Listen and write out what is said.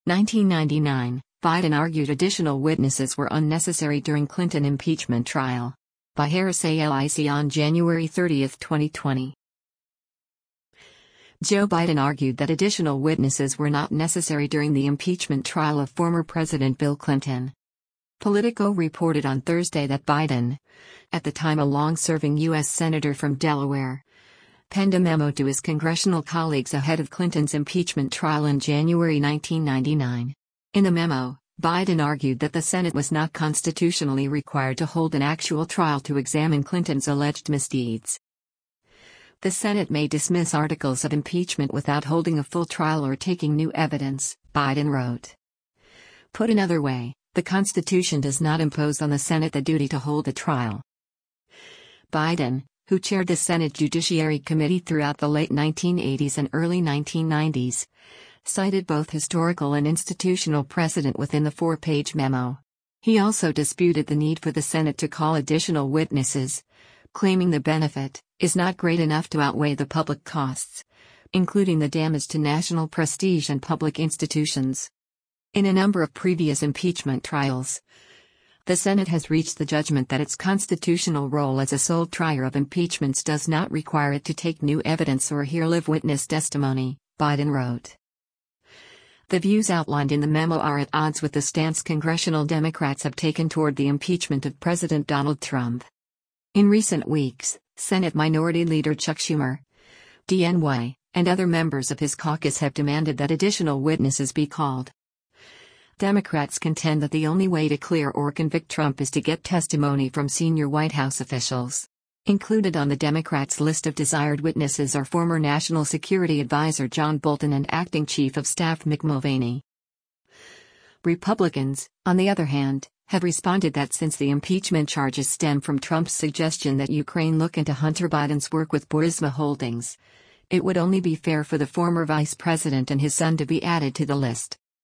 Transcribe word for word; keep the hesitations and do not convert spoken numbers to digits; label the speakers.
Speaker 1: nineteen ninety-nine, Biden argued additional witnesses were unnecessary during Clinton impeachment trial. By Harris Alice on January thirtieth, twenty twenty. Joe Biden argued that additional witnesses were not necessary during the impeachment trial of former President Bill Clinton. Politico reported on Thursday that Biden, at the time a long-serving U S senator from Delaware, penned a memo to his congressional colleagues ahead of Clinton's impeachment trial in January nineteen ninety-nine. In the memo, Biden argued that the Senate was not constitutionally required to hold an actual trial to examine Clinton's alleged misdeeds. The Senate may dismiss articles of impeachment without holding a full trial or taking new evidence, Biden wrote. Put another way, the Constitution does not impose on the Senate the duty to hold a trial. Biden, who chaired the Senate Judiciary Committee throughout the late nineteen eighties and early nineteen nineties, cited both historical and institutional precedent within the four-page memo. He also disputed the need for the Senate to call additional witnesses, claiming the benefit is not great enough to outweigh the public costs, including the damage to national prestige and public institutions. In a number of previous impeachment trials, the Senate has reached the judgment that its constitutional role as a sole trier of impeachments does not require it to take new evidence or hear live witness testimony, Biden wrote. The views outlined in the memo are at odds with the stance congressional Democrats have taken toward the impeachment of President Donald Trump. In recent weeks, Senate Minority Leader Chuck Schumer, D N Y, and other members of his caucus have demanded that additional witnesses be called. Democrats contend that the only way to clear or convict Trump is to get testimony from senior White House officials. Included on the Democrats' list of desired witnesses are former National Security Advisor John Bolton and Acting Chief of Staff Mick Mulvaney. Republicans, on the other hand, have responded that since the impeachment charges stem from Trump's suggestion that Ukraine look into Hunter Biden's work with Burisma Holdings, it would only be fair for the former vice president and his son to be added to the list.